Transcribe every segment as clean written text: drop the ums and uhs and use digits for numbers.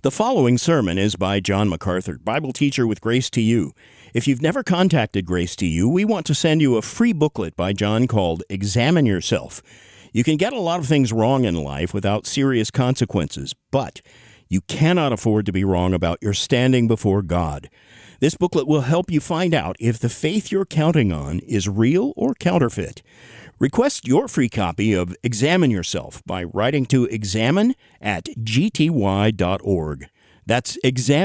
The following sermon is by John MacArthur, Bible teacher with Grace to You. If you've never contacted Grace to You, we want to send you a free booklet by John called Examine Yourself. You can get a lot of things wrong in life without serious consequences, but you cannot afford to be wrong about your standing before God. This booklet will help you find out if the faith you're counting on is real or counterfeit. Request your free copy of Examine Yourself by writing to examine@gty.org. That's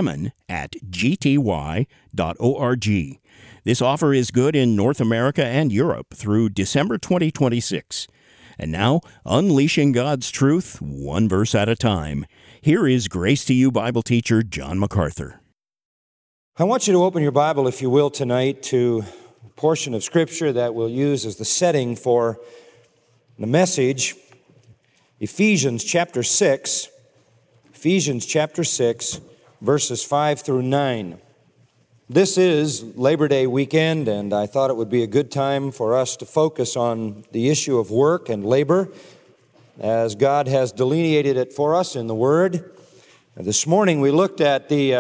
examine@gty.org. This offer is good in North America and Europe through December 2026. And now, unleashing God's truth, one verse at a time. Here is Grace to You Bible teacher John MacArthur. I want you to open your Bible, if you will, tonight to a portion of Scripture that we'll use as the setting for the message, Ephesians chapter 6, verses 5 through 9. This is Labor Day weekend, and I thought it would be a good time for us to focus on the issue of work and labor as God has delineated it for us in the Word. This morning we looked at the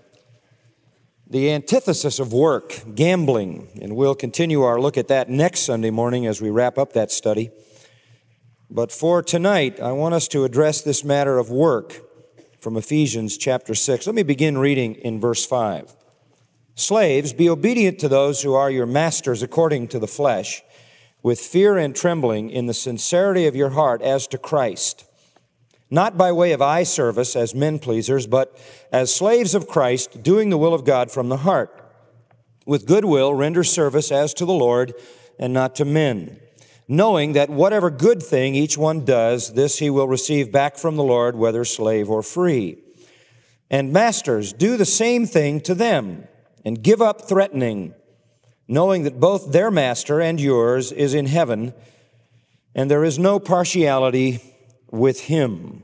antithesis of work, gambling, and we'll continue our look at that next Sunday morning as we wrap up that study. But for tonight, I want us to address this matter of work from Ephesians chapter 6. Let me begin reading in verse 5. Slaves, be obedient to those who are your masters according to the flesh, with fear and trembling in the sincerity of your heart as to Christ, not by way of eye service as men pleasers, but as slaves of Christ, doing the will of God from the heart. With good will render service as to the Lord and not to men, knowing that whatever good thing each one does, this he will receive back from the Lord, whether slave or free. And masters, do the same thing to them, and give up threatening, knowing that both their master and yours is in heaven, and there is no partiality with him.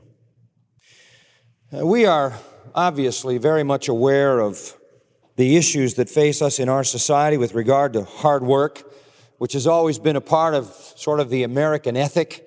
We are obviously very much aware of the issues that face us in our society with regard to hard work, which has always been a part of sort of the American ethic.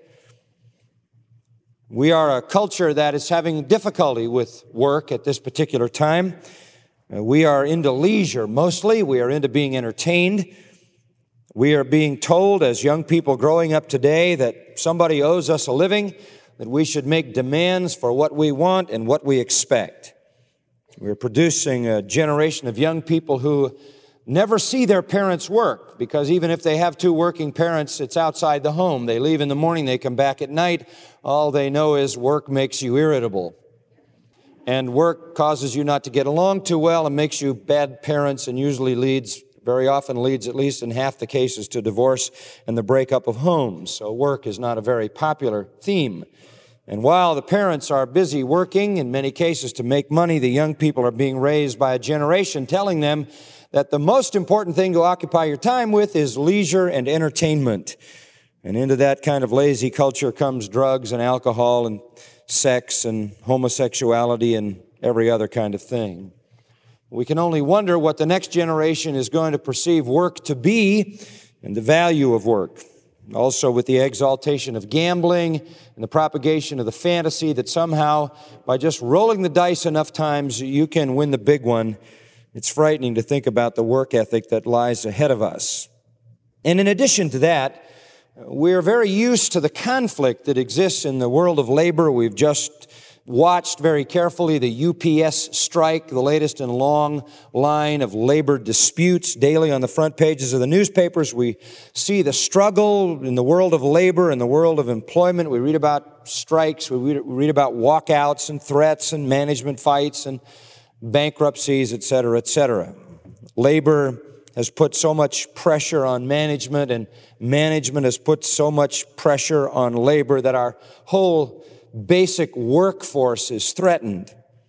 We are a culture that is having difficulty with work at this particular time. We are into leisure mostly. We are into being entertained. We are being told as young people growing up today that somebody owes us a living, that we should make demands for what we want and what we expect. We're producing a generation of young people who never see their parents work, because even if they have two working parents, it's outside the home. They leave in the morning, they come back at night. All they know is work makes you irritable. And work causes you not to get along too well and makes you bad parents, and very often leads, at least in half the cases, to divorce and the breakup of homes. So work is not a very popular theme. And while the parents are busy working, in many cases to make money, the young people are being raised by a generation telling them that the most important thing to occupy your time with is leisure and entertainment. And into that kind of lazy culture comes drugs and alcohol and sex and homosexuality and every other kind of thing. We can only wonder what the next generation is going to perceive work to be and the value of work. Also with the exaltation of gambling and the propagation of the fantasy that somehow by just rolling the dice enough times you can win the big one. It's frightening to think about the work ethic that lies ahead of us. And in addition to that, we're very used to the conflict that exists in the world of labor. We've just watched very carefully the UPS strike, the latest in a long line of labor disputes. Daily on the front pages of the newspapers, we see the struggle in the world of labor and the world of employment. We read about strikes, we read about walkouts and threats and management fights and bankruptcies, et cetera, et cetera. Labor has put so much pressure on management, and management has put so much pressure on labor that our whole basic workforce is threatened.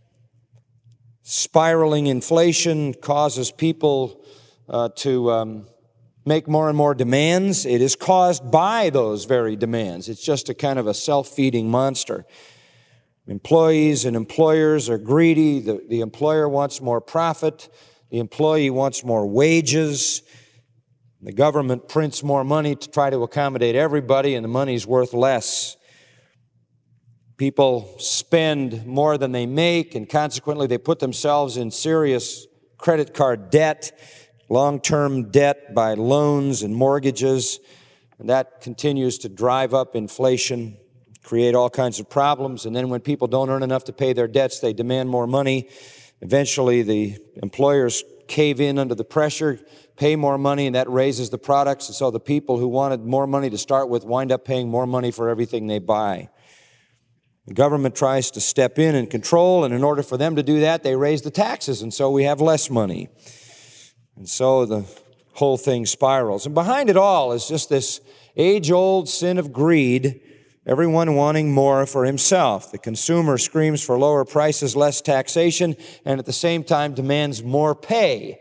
Spiraling inflation causes people to make more and more demands. It is caused by those very demands. It's just a kind of a self-feeding monster. Employees and employers are greedy. The employer wants more profit. The employee wants more wages. The government prints more money to try to accommodate everybody, and the money's worth less. People spend more than they make, and consequently they put themselves in serious credit card debt, long-term debt by loans and mortgages, and that continues to drive up inflation, create all kinds of problems. And then when people don't earn enough to pay their debts, they demand more money. Eventually, the employers cave in under the pressure, pay more money, and that raises the products. And so the people who wanted more money to start with wind up paying more money for everything they buy. The government tries to step in and control, and in order for them to do that, they raise the taxes, and so we have less money. And so the whole thing spirals. And behind it all is just this age-old sin of greed, everyone wanting more for himself. The consumer screams for lower prices, less taxation, and at the same time demands more pay.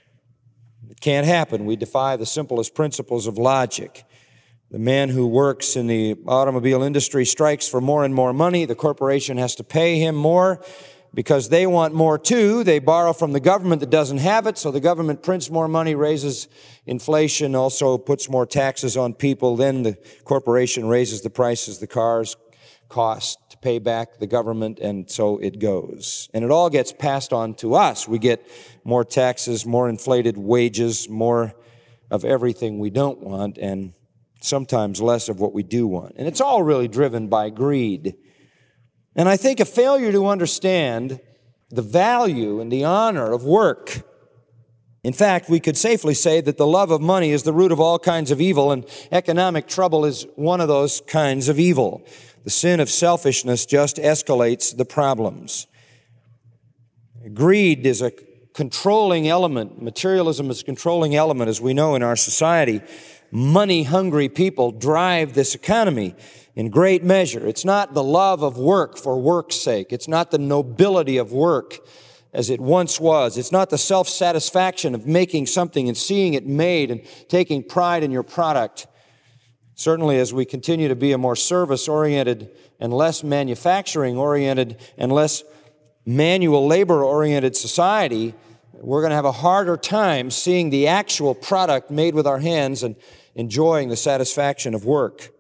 It can't happen. We defy the simplest principles of logic. The man who works in the automobile industry strikes for more and more money. The corporation has to pay him more because they want more too. They borrow from the government that doesn't have it, so the government prints more money, raises inflation, also puts more taxes on people. Then the corporation raises the prices the cars cost to pay back the government, and so it goes. And it all gets passed on to us. We get more taxes, more inflated wages, more of everything we don't want, and sometimes less of what we do want. And it's all really driven by greed. And I think a failure to understand the value and the honor of work. In fact, we could safely say that the love of money is the root of all kinds of evil, and economic trouble is one of those kinds of evil. The sin of selfishness just escalates the problems. Greed is a controlling element. Materialism is a controlling element, as we know, in our society. Money-hungry people drive this economy in great measure. It's not the love of work for work's sake. It's not the nobility of work as it once was. It's not the self-satisfaction of making something and seeing it made and taking pride in your product. Certainly, as we continue to be a more service-oriented and less manufacturing-oriented and less manual labor-oriented society, we're going to have a harder time seeing the actual product made with our hands and enjoying the satisfaction of work.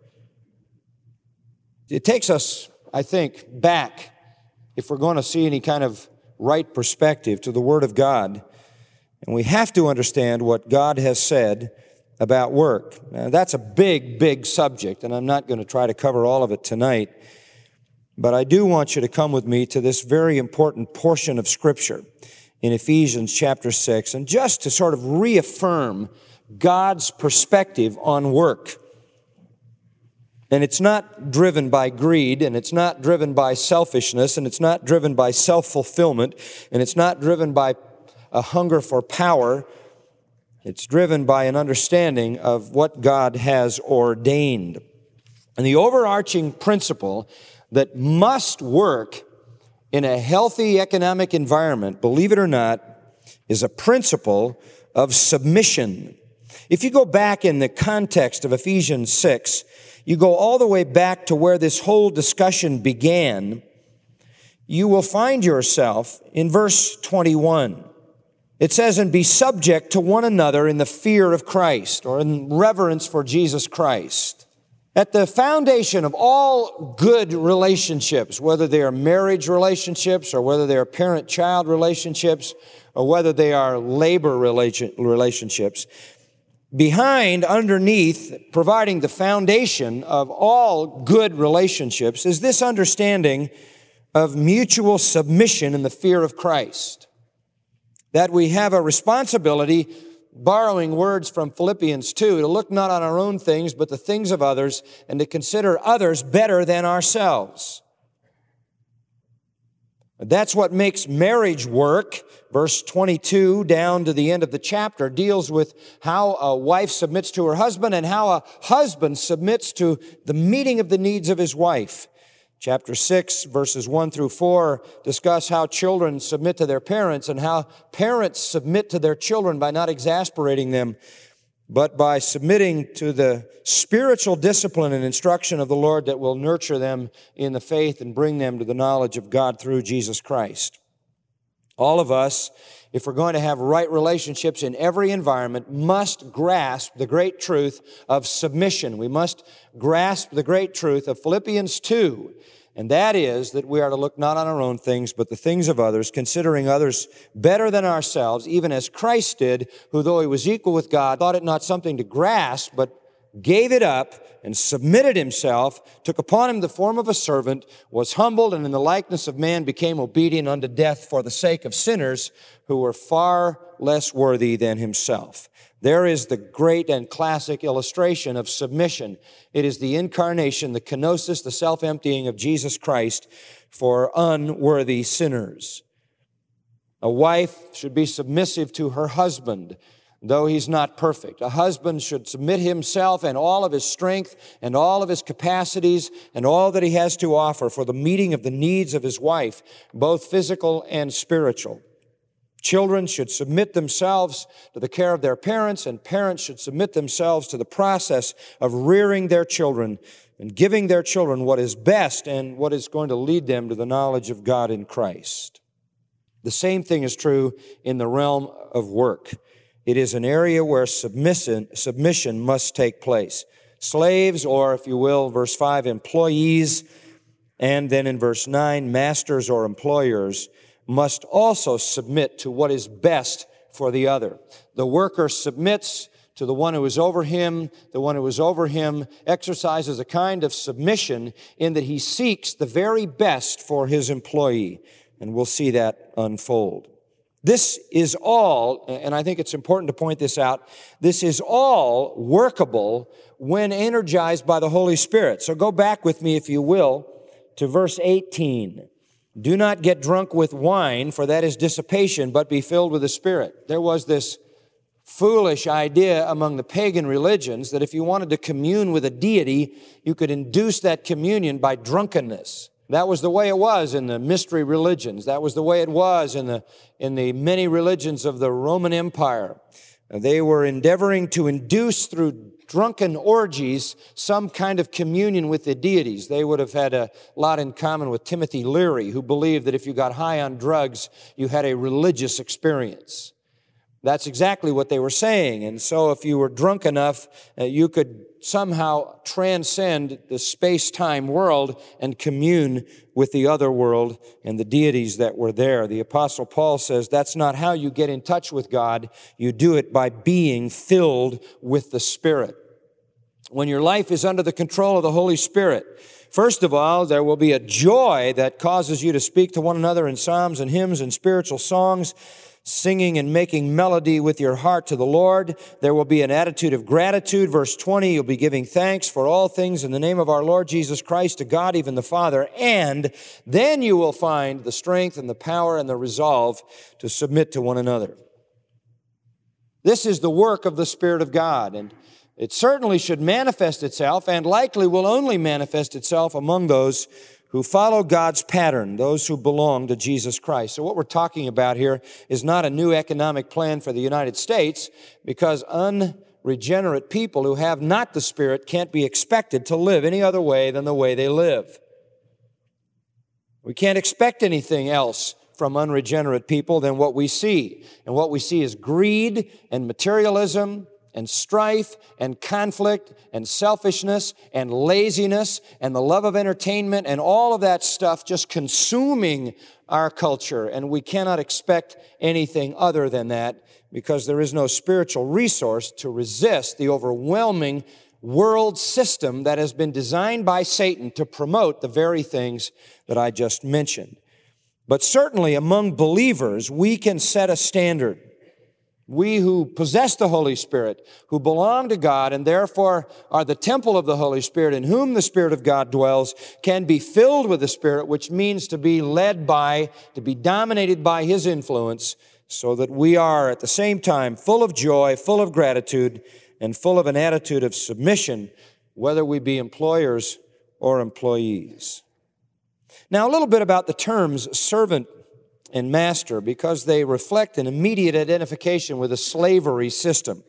It takes us, I think, back, if we're going to see any kind of right perspective, to the Word of God. And we have to understand what God has said about work. Now, that's a big, big subject, and I'm not going to try to cover all of it tonight. But I do want you to come with me to this very important portion of Scripture in Ephesians chapter 6, and just to sort of reaffirm God's perspective on work. And it's not driven by greed, and it's not driven by selfishness, and it's not driven by self-fulfillment, and it's not driven by a hunger for power. It's driven by an understanding of what God has ordained. And the overarching principle that must work in a healthy economic environment, believe it or not, is a principle of submission. If you go back in the context of Ephesians 6, you go all the way back to where this whole discussion began, you will find yourself in verse 21. It says, "And be subject to one another in the fear of Christ," or in reverence for Jesus Christ. At the foundation of all good relationships, whether they are marriage relationships or whether they are parent-child relationships or whether they are labor relationships, behind, underneath, providing the foundation of all good relationships is this understanding of mutual submission in the fear of Christ. That we have a responsibility, borrowing words from Philippians 2, to look not on our own things, but the things of others, and to consider others better than ourselves. That's what makes marriage work. Verse 22 down to the end of the chapter deals with how a wife submits to her husband and how a husband submits to the meeting of the needs of his wife. Chapter 6, verses 1 through 4 discuss how children submit to their parents and how parents submit to their children by not exasperating them, but by submitting to the spiritual discipline and instruction of the Lord that will nurture them in the faith and bring them to the knowledge of God through Jesus Christ. All of us, if we're going to have right relationships in every environment, must grasp the great truth of submission. We must grasp the great truth of Philippians 2 And that is that we are to look not on our own things, but the things of others, considering others better than ourselves, even as Christ did, who though he was equal with God, thought it not something to grasp, but gave it up and submitted himself, took upon him the form of a servant, was humbled, and in the likeness of man became obedient unto death for the sake of sinners who were far less worthy than himself. There is the great and classic illustration of submission. It is the incarnation, the kenosis, the self-emptying of Jesus Christ for unworthy sinners. A wife should be submissive to her husband, though he's not perfect. A husband should submit himself and all of his strength and all of his capacities and all that he has to offer for the meeting of the needs of his wife, both physical and spiritual. Children should submit themselves to the care of their parents, and parents should submit themselves to the process of rearing their children and giving their children what is best and what is going to lead them to the knowledge of God in Christ. The same thing is true in the realm of work. It is an area where submission must take place. Slaves, or if you will, verse 5, employees, and then in verse 9, masters or employers, must also submit to what is best for the other. The worker submits to the one who is over him. The one who is over him exercises a kind of submission in that he seeks the very best for his employee. And we'll see that unfold. This is all, and I think it's important to point this out, this is all workable when energized by the Holy Spirit. So go back with me, if you will, to verse 18. Do not get drunk with wine, for that is dissipation, but be filled with the Spirit. There was this foolish idea among the pagan religions that if you wanted to commune with a deity, you could induce that communion by drunkenness. That was the way it was in the mystery religions. That was the way it was in the many religions of the Roman Empire. They were endeavoring to induce through drunken orgies some kind of communion with the deities. They would have had a lot in common with Timothy Leary, who believed that if you got high on drugs, you had a religious experience. That's exactly what they were saying. And so if you were drunk enough, you could somehow transcend the space-time world and commune with the other world and the deities that were there. The Apostle Paul says that's not how you get in touch with God. You do it by being filled with the Spirit. When your life is under the control of the Holy Spirit, first of all, there will be a joy that causes you to speak to one another in psalms and hymns and spiritual songs, singing and making melody with your heart to the Lord. There will be an attitude of gratitude. Verse 20, you'll be giving thanks for all things in the name of our Lord Jesus Christ to God, even the Father. And then you will find the strength and the power and the resolve to submit to one another. This is the work of the Spirit of God, and it certainly should manifest itself, and likely will only manifest itself among those who follow God's pattern, those who belong to Jesus Christ. So what we're talking about here is not a new economic plan for the United States, because unregenerate people who have not the Spirit can't be expected to live any other way than the way they live. We can't expect anything else from unregenerate people than what we see. And what we see is greed and materialism and strife and conflict and selfishness and laziness and the love of entertainment and all of that stuff just consuming our culture. And we cannot expect anything other than that, because there is no spiritual resource to resist the overwhelming world system that has been designed by Satan to promote the very things that I just mentioned. But certainly among believers, we can set a standard. We who possess the Holy Spirit, who belong to God and therefore are the temple of the Holy Spirit, in whom the Spirit of God dwells, can be filled with the Spirit, which means to be led by, to be dominated by His influence, so that we are at the same time full of joy, full of gratitude, and full of an attitude of submission, whether we be employers or employees. Now, a little bit about the terms servant and master, because they reflect an immediate identification with a slavery system.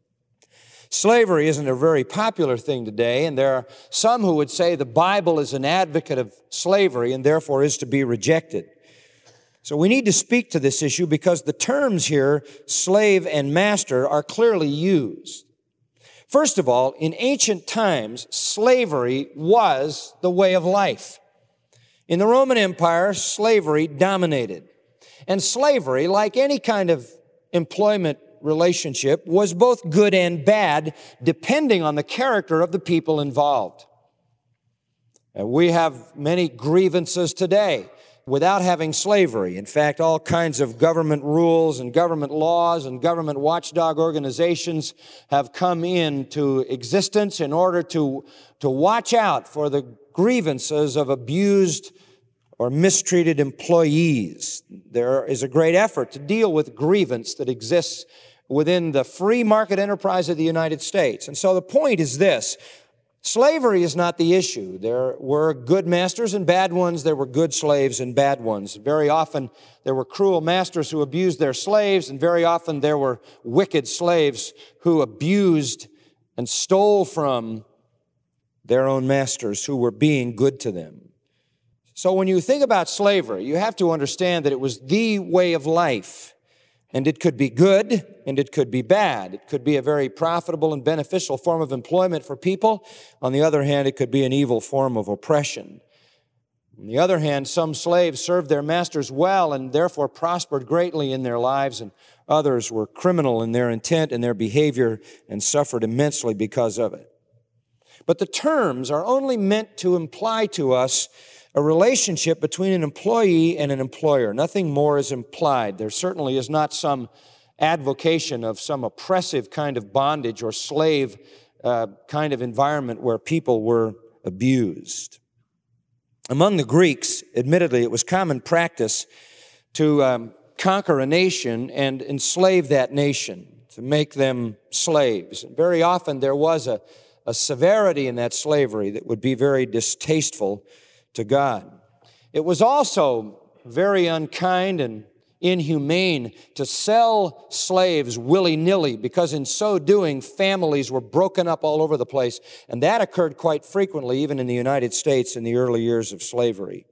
Slavery isn't a very popular thing today, and there are some who would say the Bible is an advocate of slavery and therefore is to be rejected. So we need to speak to this issue, because the terms here, slave and master, are clearly used. First of all, in ancient times, slavery was the way of life. In the Roman Empire, slavery dominated. And slavery, like any kind of employment relationship, was both good and bad, depending on the character of the people involved. We have many grievances today without having slavery. In fact, all kinds of government rules and government laws and government watchdog organizations have come into existence in order to watch out for the grievances of abused or mistreated employees. There is a great effort to deal with grievance that exists within the free market enterprise of the United States. And so the point is this: slavery is not the issue. There were good masters and bad ones. There were good slaves and bad ones. Very often there were cruel masters who abused their slaves, and very often there were wicked slaves who abused and stole from their own masters who were being good to them. So when you think about slavery, you have to understand that it was the way of life. And it could be good and it could be bad. It could be a very profitable and beneficial form of employment for people. On the other hand, it could be an evil form of oppression. On the other hand, some slaves served their masters well and therefore prospered greatly in their lives, and others were criminal in their intent and their behavior and suffered immensely because of it. But the terms are only meant to imply to us a relationship between an employee and an employer. Nothing more is implied. There certainly is not some advocation of some oppressive kind of bondage or slave kind of environment where people were abused. Among the Greeks, admittedly, it was common practice to conquer a nation and enslave that nation, to make them slaves. And very often there was a severity in that slavery that would be very distasteful to God. It was also very unkind and inhumane to sell slaves willy-nilly, because in so doing, families were broken up all over the place. And that occurred quite frequently, even in the United States in the early years of slavery.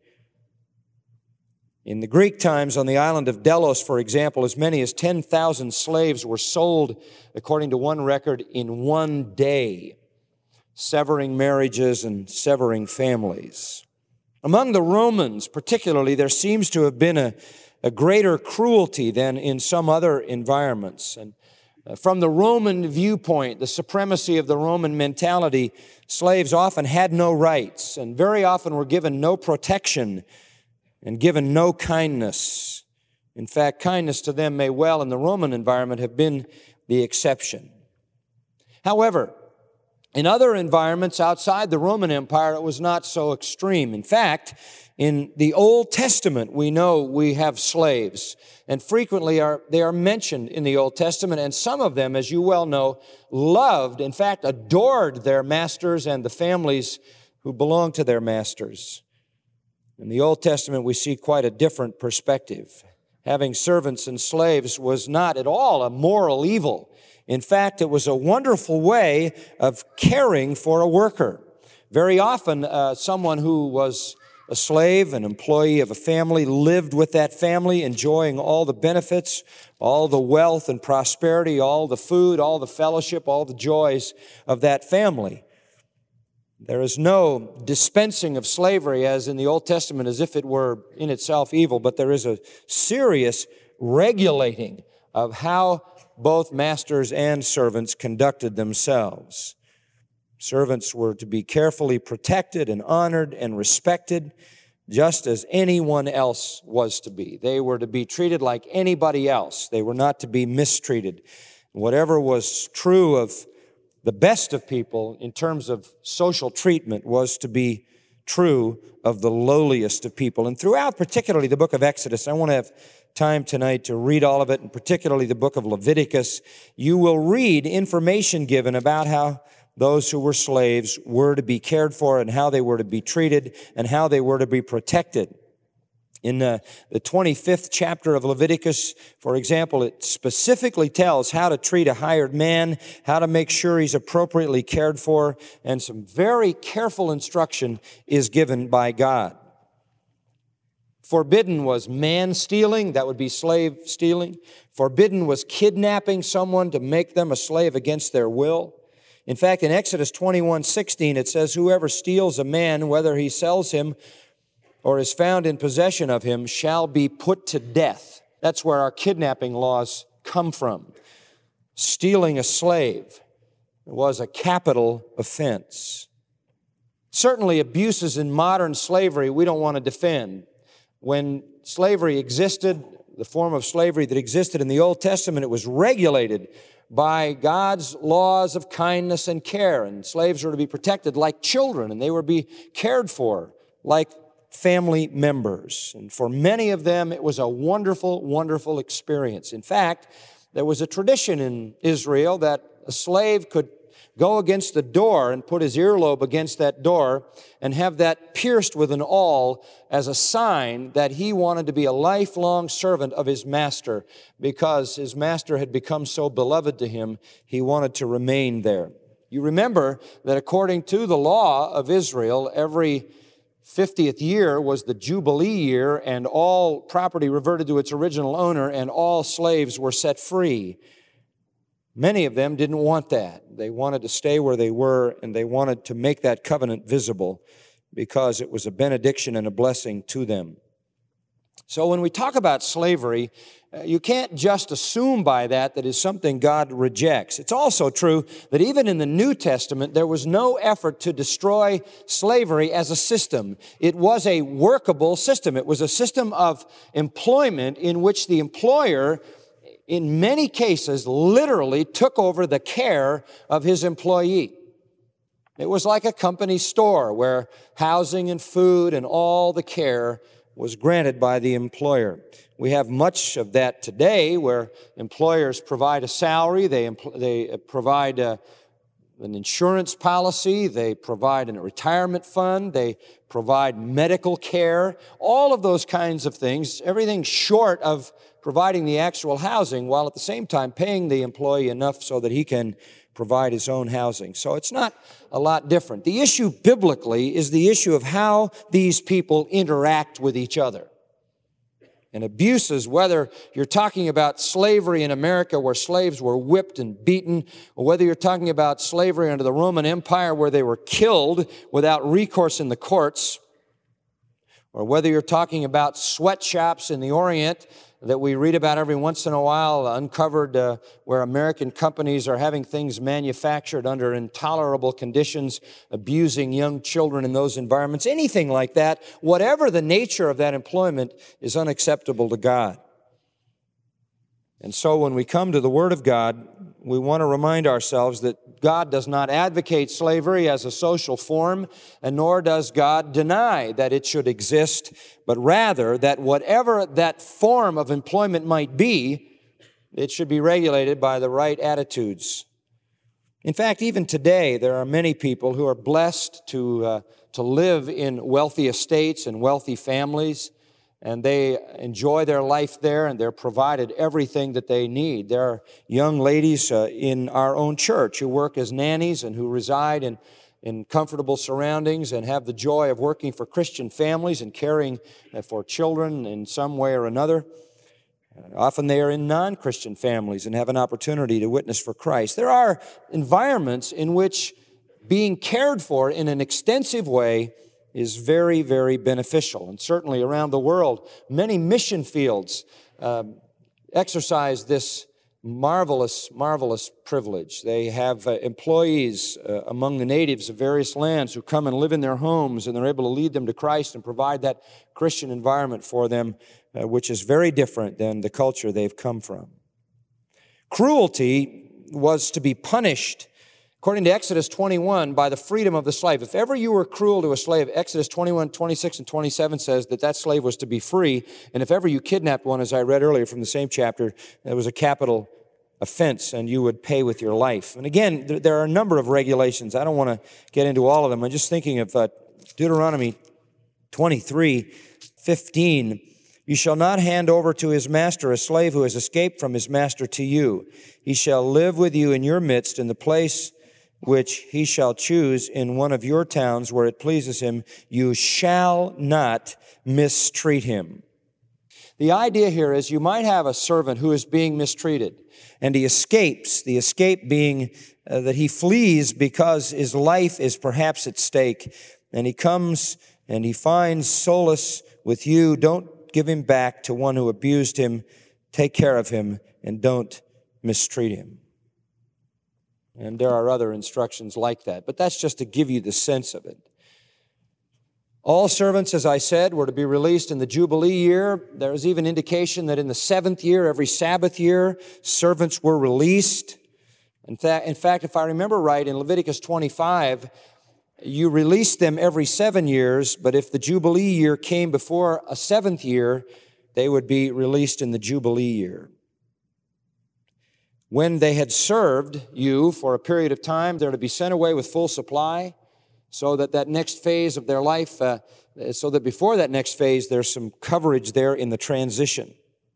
In the Greek times, on the island of Delos, for example, as many as 10,000 slaves were sold, according to one record, in one day, severing marriages and severing families. Among the Romans, particularly, there seems to have been a greater cruelty than in some other environments. And from the Roman viewpoint, the supremacy of the Roman mentality, slaves often had no rights and very often were given no protection and given no kindness. In fact, kindness to them may well, in the Roman environment, have been the exception. However, in other environments outside the Roman Empire, it was not so extreme. In fact, in the Old Testament, we know we have slaves, and frequently they are mentioned in the Old Testament, and some of them, as you well know, loved, in fact, adored their masters and the families who belonged to their masters. In the Old Testament, we see quite a different perspective. Having servants and slaves was not at all a moral evil. In fact, it was a wonderful way of caring for a worker. Very often, someone who was a slave, an employee of a family, lived with that family, enjoying all the benefits, all the wealth and prosperity, all the food, all the fellowship, all the joys of that family. There is no dispensing of slavery as in the Old Testament as if it were in itself evil, but there is a serious regulating of how both masters and servants conducted themselves. Servants were to be carefully protected and honored and respected, just as anyone else was to be. They were to be treated like anybody else. They were not to be mistreated. Whatever was true of the best of people in terms of social treatment was to be true of the lowliest of people. And throughout, particularly the book of Exodus, I want to have time tonight to read all of it, and particularly the book of Leviticus. You will read information given about how those who were slaves were to be cared for and how they were to be treated and how they were to be protected. In the 25th chapter of Leviticus, for example, it specifically tells how to treat a hired man, how to make sure he's appropriately cared for, and some very careful instruction is given by God. Forbidden was man stealing, that would be slave stealing. Forbidden was kidnapping someone to make them a slave against their will. In fact, in Exodus 21:16, it says, whoever steals a man, whether he sells him or is found in possession of him shall be put to death. That's where our kidnapping laws come from. Stealing a slave was a capital offense. Certainly abuses in modern slavery we don't want to defend. When slavery existed, the form of slavery that existed in the Old Testament, it was regulated by God's laws of kindness and care, and slaves were to be protected like children, and they were to be cared for like family members. And for many of them, it was a wonderful, wonderful experience. In fact, there was a tradition in Israel that a slave could go against the door and put his earlobe against that door and have that pierced with an awl as a sign that he wanted to be a lifelong servant of his master. Because his master had become so beloved to him, he wanted to remain there. You remember that according to the law of Israel, every 50th year was the Jubilee year, and all property reverted to its original owner, and all slaves were set free. Many of them didn't want that. They wanted to stay where they were, and they wanted to make that covenant visible because it was a benediction and a blessing to them. So when we talk about slavery, you can't just assume by that is something God rejects. It's also true that even in the New Testament, there was no effort to destroy slavery as a system. It was a workable system. It was a system of employment in which the employer, in many cases, literally took over the care of his employee. It was like a company store where housing and food and all the care was granted by the employer. We have much of that today where employers provide a salary, they provide an insurance policy, they provide a retirement fund, they provide medical care, all of those kinds of things, everything short of providing the actual housing, while at the same time paying the employee enough so that he can provide his own housing. So it's not a lot different. The issue biblically is the issue of how these people interact with each other. And abuses, whether you're talking about slavery in America where slaves were whipped and beaten, or whether you're talking about slavery under the Roman Empire where they were killed without recourse in the courts, or whether you're talking about sweatshops in the Orient that we read about every once in a while, uncovered where American companies are having things manufactured under intolerable conditions, abusing young children in those environments, anything like that, whatever the nature of that employment is unacceptable to God. And so when we come to the Word of God, we want to remind ourselves that God does not advocate slavery as a social form, and nor does God deny that it should exist, but rather that whatever that form of employment might be, it should be regulated by the right attitudes. In fact, even today, there are many people who are blessed to live in wealthy estates and wealthy families, and they enjoy their life there, and they're provided everything that they need. There are young ladies in our own church who work as nannies and who reside in comfortable surroundings and have the joy of working for Christian families and caring for children in some way or another. Often they are in non-Christian families and have an opportunity to witness for Christ. There are environments in which being cared for in an extensive way is very, very beneficial. And certainly around the world, many mission fields exercise this marvelous, marvelous privilege. They have employees among the natives of various lands who come and live in their homes, and they're able to lead them to Christ and provide that Christian environment for them, which is very different than the culture they've come from. Cruelty was to be punished, according to Exodus 21, by the freedom of the slave. If ever you were cruel to a slave, Exodus 21, 26, and 27 says that slave was to be free. And if ever you kidnapped one, as I read earlier from the same chapter, it was a capital offense, and you would pay with your life. And again, there are a number of regulations. I don't want to get into all of them. I'm just thinking of Deuteronomy 23:15. You shall not hand over to his master a slave who has escaped from his master to you. He shall live with you in your midst in the place which he shall choose in one of your towns where it pleases him. You shall not mistreat him. The idea here is you might have a servant who is being mistreated, and he escapes, the escape being that he flees because his life is perhaps at stake, and he comes and he finds solace with you. Don't give him back to one who abused him. Take care of him and don't mistreat him. And there are other instructions like that, but that's just to give you the sense of it. All servants, as I said, were to be released in the Jubilee year. There is even indication that in the 7th year, every Sabbath year, servants were released. In fact, if I remember right, in Leviticus 25, you released them every 7 years, but if the Jubilee year came before a 7th year, they would be released in the Jubilee year. When they had served you for a period of time, they're to be sent away with full supply, so that next phase of their life, so that before that next phase, there's some coverage there in the transition.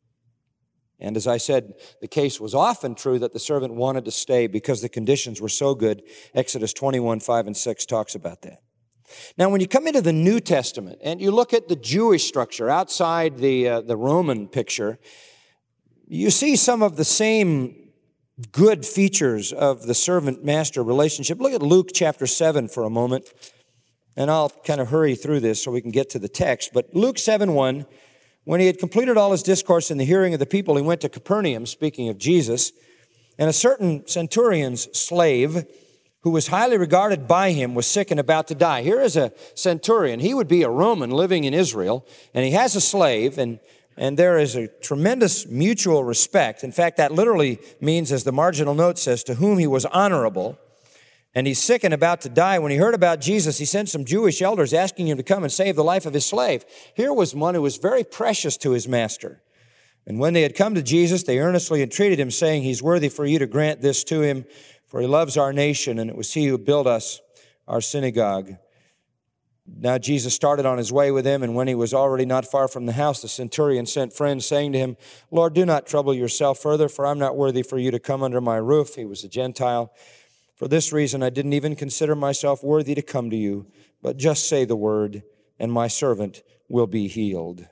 And as I said, the case was often true that the servant wanted to stay because the conditions were so good. Exodus 21, 5 and 6 talks about that. Now, when you come into the New Testament and you look at the Jewish structure outside the Roman picture, you see some of the same good features of the servant-master relationship. Look at Luke chapter 7 for a moment, and I'll kind of hurry through this so we can get to the text. But Luke 7:1, when he had completed all his discourse in the hearing of the people, he went to Capernaum, speaking of Jesus, and a certain centurion's slave, who was highly regarded by him, was sick and about to die. Here is a centurion. He would be a Roman living in Israel, and he has a slave, and there is a tremendous mutual respect. In fact, that literally means, as the marginal note says, to whom he was honorable. And he's sick and about to die. When he heard about Jesus, he sent some Jewish elders asking him to come and save the life of his slave. Here was one who was very precious to his master. And when they had come to Jesus, they earnestly entreated him, saying, he's worthy for you to grant this to him, for he loves our nation, and it was he who built us our synagogue. Now Jesus started on his way with him, and when he was already not far from the house, the centurion sent friends, saying to him, Lord, do not trouble yourself further, for I'm not worthy for you to come under my roof. He was a Gentile. For this reason, I didn't even consider myself worthy to come to you, but just say the word, and my servant will be healed.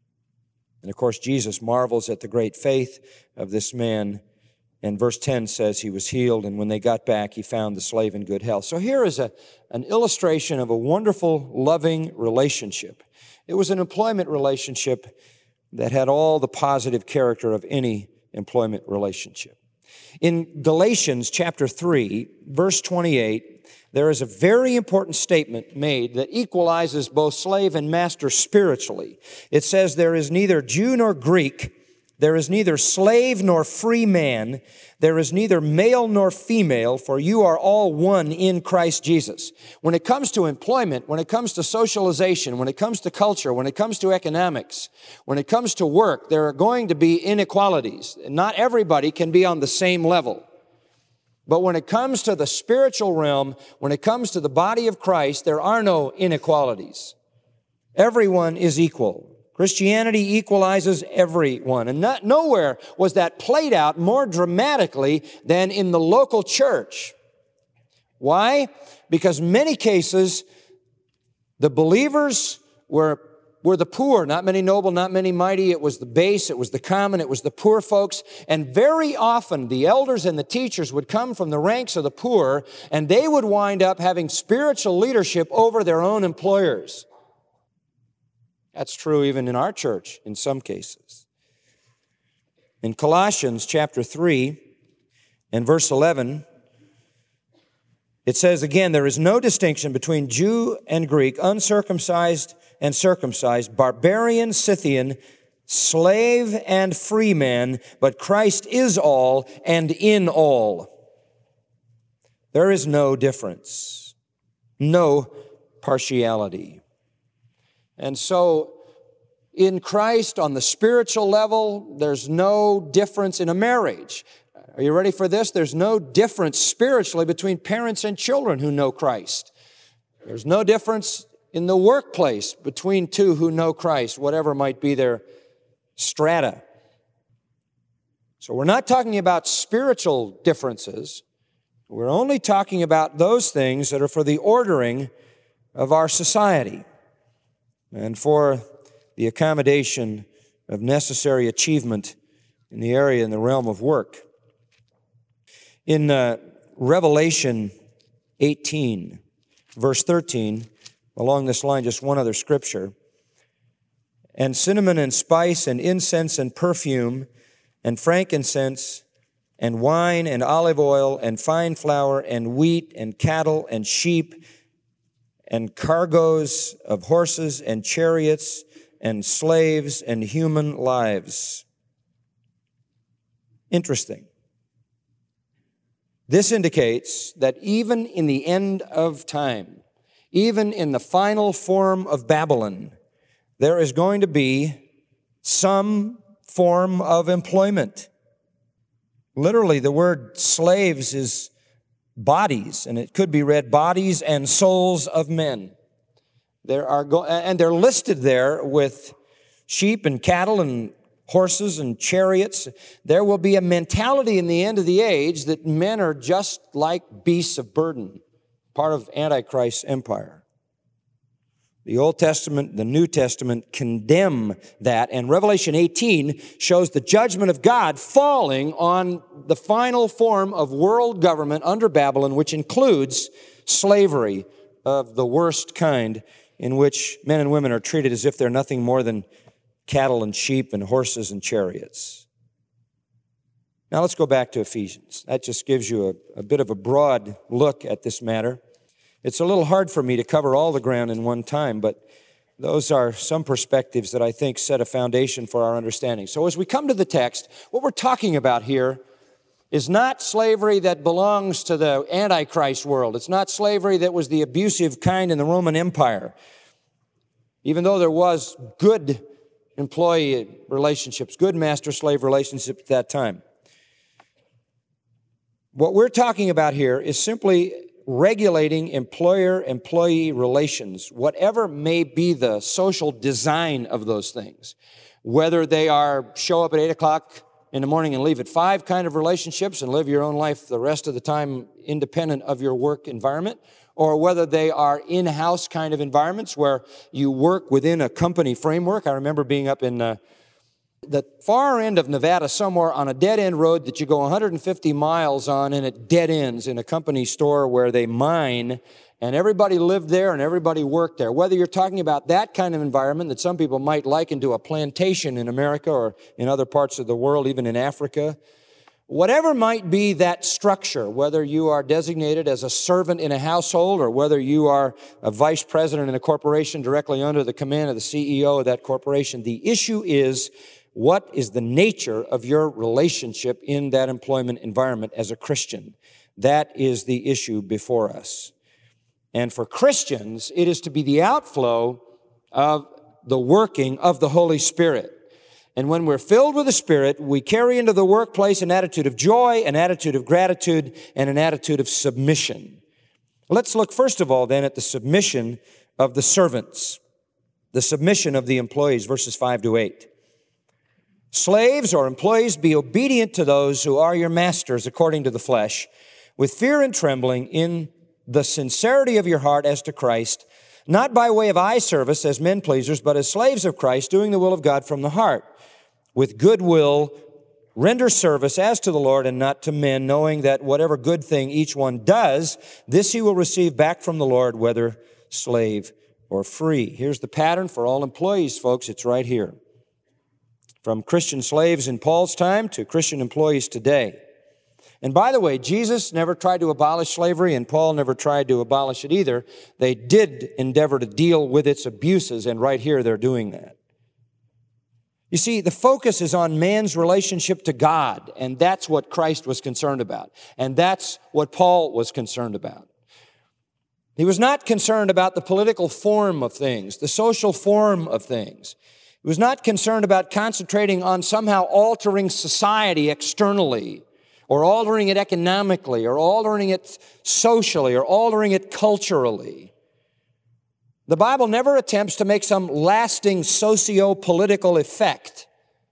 And of course, Jesus marvels at the great faith of this man. And verse 10 says he was healed, and when they got back, he found the slave in good health. So here is an illustration of a wonderful, loving relationship. It was an employment relationship that had all the positive character of any employment relationship. In Galatians chapter 3, verse 28, there is a very important statement made that equalizes both slave and master spiritually. It says, there is neither Jew nor Greek, there is neither slave nor free man. There is neither male nor female, for you are all one in Christ Jesus. When it comes to employment, when it comes to socialization, when it comes to culture, when it comes to economics, when it comes to work, there are going to be inequalities. Not everybody can be on the same level. But when it comes to the spiritual realm, when it comes to the body of Christ, there are no inequalities. Everyone is equal. Christianity equalizes everyone. And nowhere was that played out more dramatically than in the local church. Why? Because in many cases, the believers were the poor, not many noble, not many mighty. It was the base, it was the common, it was the poor folks. And very often, the elders and the teachers would come from the ranks of the poor, and they would wind up having spiritual leadership over their own employers. That's true even in our church in some cases. In Colossians chapter 3 and verse 11, it says again, there is no distinction between Jew and Greek, uncircumcised and circumcised, barbarian, Scythian, slave and free man, but Christ is all and in all. There is no difference, no partiality. And so, in Christ, on the spiritual level, there's no difference in a marriage. Are you ready for this? There's no difference spiritually between parents and children who know Christ. There's no difference in the workplace between two who know Christ, whatever might be their strata. So we're not talking about spiritual differences. We're only talking about those things that are for the ordering of our society and for the accommodation of necessary achievement in the area, in the realm of work. In Revelation 18, verse 13, Along this line, just one other scripture. And cinnamon and spice and incense and perfume and frankincense and wine and olive oil and fine flour and wheat and cattle and sheep and cargoes of horses and chariots and slaves and human lives. Interesting. This indicates that even in the end of time, even in the final form of Babylon, there is going to be some form of employment. Literally, the word slaves is bodies, and it could be read bodies and souls of men. And they're listed there with sheep and cattle and horses and chariots. There will be a mentality in the end of the age that men are just like beasts of burden, part of Antichrist's empire. The Old Testament, the New Testament condemn that, and Revelation 18 shows the judgment of God falling on the final form of world government under Babylon, which includes slavery of the worst kind, in which men and women are treated as if they're nothing more than cattle and sheep and horses and chariots. Now let's go back to Ephesians. That just gives you a bit of a broad look at this matter. It's a little hard for me to cover all the ground in one time, but those are some perspectives that I think set a foundation for our understanding. So as we come to the text, what we're talking about here is not slavery that belongs to the Antichrist world. It's not slavery that was the abusive kind in the Roman Empire. Even though there was good employee relationships, good master-slave relationships at that time. What we're talking about here is simply regulating employer-employee relations, whatever may be the social design of those things. Whether they are show up at 8 o'clock in the morning and leave at 5 kind of relationships and live your own life the rest of the time independent of your work environment, or whether they are in-house kind of environments where you work within a company framework. I remember being up in the far end of Nevada somewhere on a dead-end road that you go 150 miles on, and it dead ends in a company store where they mine, and everybody lived there and everybody worked there. Whether you're talking about that kind of environment that some people might liken to a plantation in America or in other parts of the world, even in Africa, whatever might be that structure, whether you are designated as a servant in a household or whether you are a vice president in a corporation directly under the command of the CEO of that corporation, the issue is, what is the nature of your relationship in that employment environment as a Christian? That is the issue before us. And for Christians, it is to be the outflow of the working of the Holy Spirit. And when we're filled with the Spirit, we carry into the workplace an attitude of joy, an attitude of gratitude, and an attitude of submission. Let's look first of all then at the submission of the servants, the submission of the employees, verses 5 to 8. Slaves or employees, be obedient to those who are your masters according to the flesh, with fear and trembling in the sincerity of your heart as to Christ, not by way of eye service as men pleasers, but as slaves of Christ, doing the will of God from the heart. With good will, render service as to the Lord and not to men, knowing that whatever good thing each one does, this he will receive back from the Lord, whether slave or free. Here's the pattern for all employees, folks. It's right here. From Christian slaves in Paul's time to Christian employees today. And by the way, Jesus never tried to abolish slavery, and Paul never tried to abolish it either. They did endeavor to deal with its abuses, and right here they're doing that. You see, the focus is on man's relationship to God, and that's what Christ was concerned about. And that's what Paul was concerned about. He was not concerned about the political form of things, the social form of things. He was not concerned about concentrating on somehow altering society externally, or altering it economically, or altering it socially, or altering it culturally. The Bible never attempts to make some lasting socio-political effect.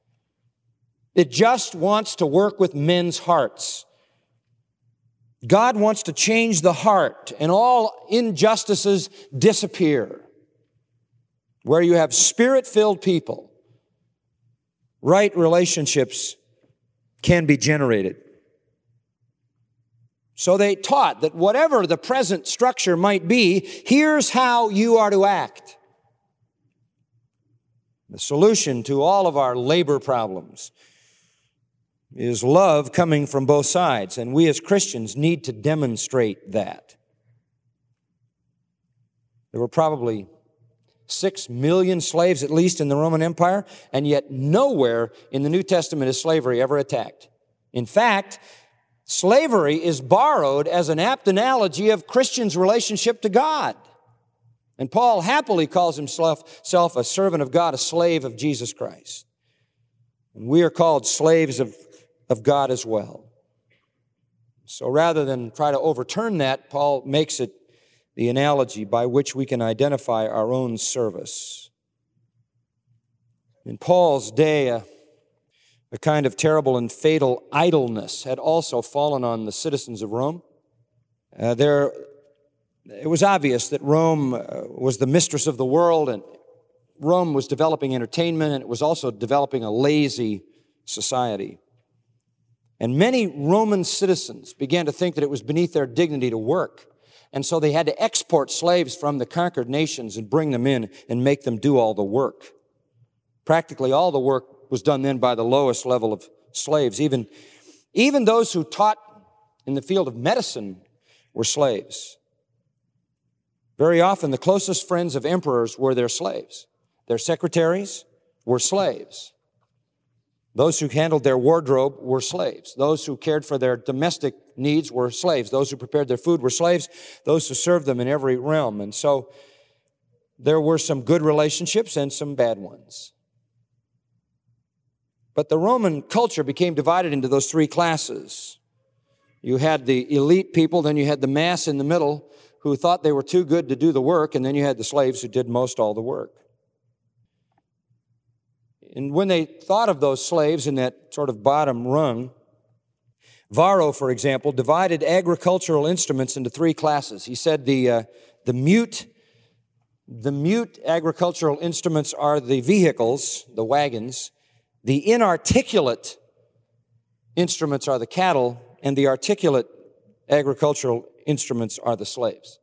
It just wants to work with men's hearts. God wants to change the heart, and all injustices disappear. Where you have Spirit-filled people, right relationships can be generated. So they taught that whatever the present structure might be, here's how you are to act. The solution to all of our labor problems is love coming from both sides, and we as Christians need to demonstrate that. There were probably 6 million slaves at least in the Roman Empire, and yet nowhere in the New Testament is slavery ever attacked. In fact, slavery is borrowed as an apt analogy of Christians' relationship to God. And Paul happily calls himself a servant of God, a slave of Jesus Christ. And we are called slaves of God as well. So rather than try to overturn that, Paul makes it the analogy by which we can identify our own service. In Paul's day, a kind of terrible and fatal idleness had also fallen on the citizens of Rome. It was obvious that Rome was the mistress of the world, and Rome was developing entertainment, and it was also developing a lazy society. And many Roman citizens began to think that it was beneath their dignity to work. And so they had to export slaves from the conquered nations and bring them in and make them do all the work. Practically all the work was done then by the lowest level of slaves. Even those who taught in the field of medicine were slaves. Very often the closest friends of emperors were their slaves. Their secretaries were slaves. Those who handled their wardrobe were slaves. Those who cared for their domestic needs were slaves. Those who prepared their food were slaves. Those who served them in every realm. And so there were some good relationships and some bad ones. But the Roman culture became divided into those three classes. You had the elite people, then you had the mass in the middle who thought they were too good to do the work, and then you had the slaves who did most all the work. And when they thought of those slaves in that sort of bottom rung, Varro, for example, divided agricultural instruments into three classes. He said the mute agricultural instruments are the vehicles, the wagons. The inarticulate instruments are the cattle, and the articulate agricultural instruments are the slaves.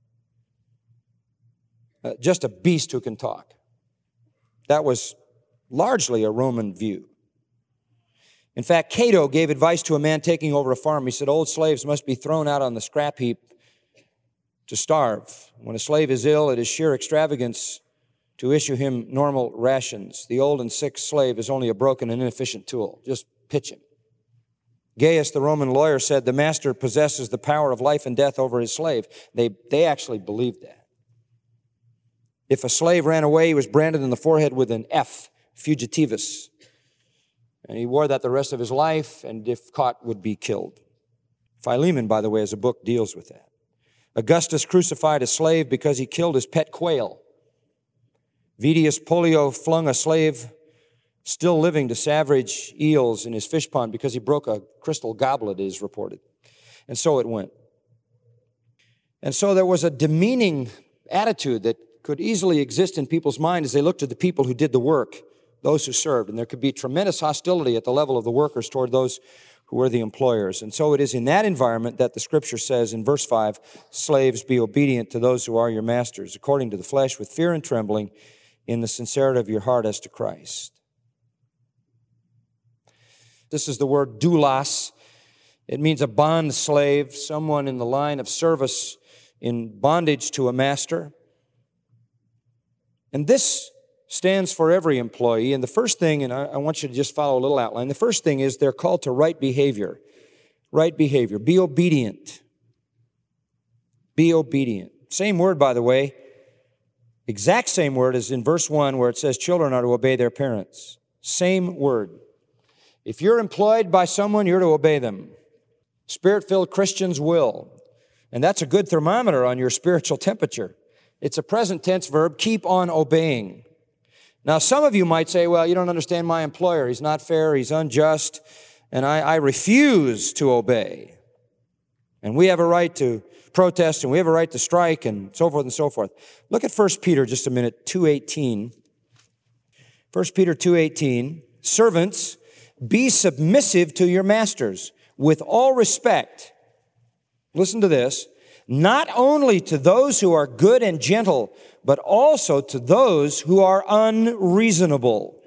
Just a beast who can talk. That was largely a Roman view. In fact, Cato gave advice to a man taking over a farm. He said, old slaves must be thrown out on the scrap heap to starve. When a slave is ill, it is sheer extravagance to issue him normal rations. The old and sick slave is only a broken and inefficient tool. Just pitch him. Gaius, the Roman lawyer, said the master possesses the power of life and death over his slave. They actually believed that. If a slave ran away, he was branded in the forehead with an F, fugitivus. And he wore that the rest of his life, and if caught, would be killed. Philemon, by the way, as a book, deals with that. Augustus crucified a slave because he killed his pet quail. Vedius Pollio flung a slave still living to savage eels in his fish pond because he broke a crystal goblet, it is reported. And so it went. And so there was a demeaning attitude that could easily exist in people's mind as they looked at the people who did the work, those who served. And there could be tremendous hostility at the level of the workers toward those who were the employers. And so it is in that environment that the Scripture says in verse 5, slaves, be obedient to those who are your masters, according to the flesh, with fear and trembling, in the sincerity of your heart as to Christ. This is the word doulos. It means a bond slave, someone in the line of service in bondage to a master. And this stands for every employee. And the first thing, and I want you to just follow a little outline, the first thing is they're called to right behavior. Right behavior. Be obedient. Be obedient. Same word, by the way. Exact same word as in verse 1 where it says children are to obey their parents. Same word. If you're employed by someone, you're to obey them. Spirit-filled Christians will. And that's a good thermometer on your spiritual temperature. It's a present tense verb, keep on obeying. Now, some of you might say, well, you don't understand my employer. He's not fair, he's unjust, and I refuse to obey. And we have a right to protest, and we have a right to strike, and so forth and so forth. Look at 1 Peter just a minute, 2:18. 1 Peter 2:18, servants, be submissive to your masters with all respect, listen to this, not only to those who are good and gentle, but also to those who are unreasonable.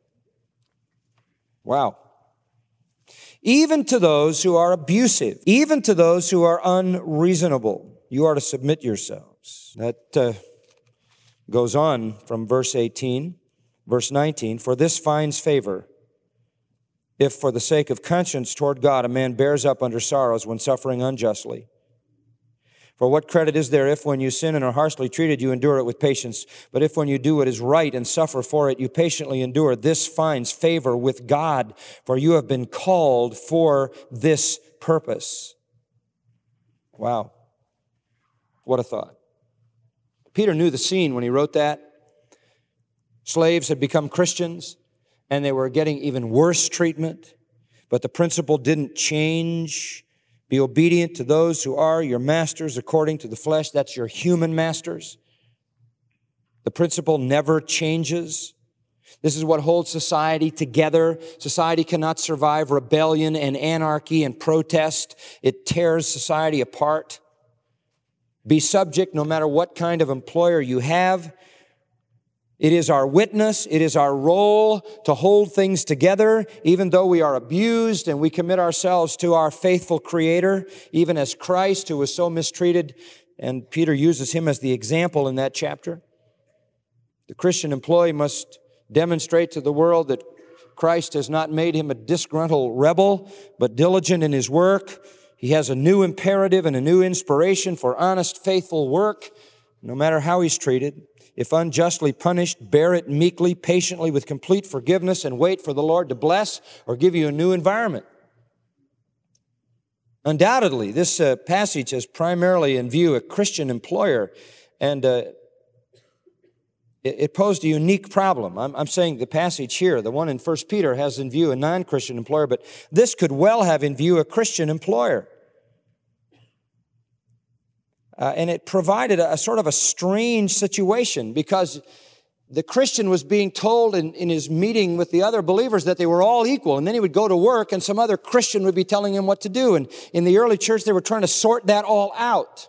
Wow. Even to those who are abusive, even to those who are unreasonable, you are to submit yourselves. That goes on from verse 18, verse 19, for this finds favor, if for the sake of conscience toward God a man bears up under sorrows when suffering unjustly. For what credit is there if when you sin and are harshly treated, you endure it with patience? But if when you do what is right and suffer for it, you patiently endure, this finds favor with God, for you have been called for this purpose. Wow. What a thought. Peter knew the scene when he wrote that. Slaves had become Christians, and they were getting even worse treatment, but the principle didn't change. Be obedient to those who are your masters according to the flesh. That's your human masters. The principle never changes. This is what holds society together. Society cannot survive rebellion and anarchy and protest. It tears society apart. Be subject no matter what kind of employer you have. It is our witness, it is our role to hold things together, even though we are abused and we commit ourselves to our faithful Creator, even as Christ, who was so mistreated, and Peter uses him as the example in that chapter. The Christian employee must demonstrate to the world that Christ has not made him a disgruntled rebel, but diligent in his work. He has a new imperative and a new inspiration for honest, faithful work, no matter how he's treated. If unjustly punished, bear it meekly, patiently, with complete forgiveness, and wait for the Lord to bless or give you a new environment. Undoubtedly, this passage has primarily in view a Christian employer, and it posed a unique problem. I'm saying the passage here, the one in 1 Peter, has in view a non-Christian employer, but this could well have in view a Christian employer. And it provided a sort of a strange situation because the Christian was being told in his meeting with the other believers that they were all equal. And then he would go to work and some other Christian would be telling him what to do. And in the early church, they were trying to sort that all out,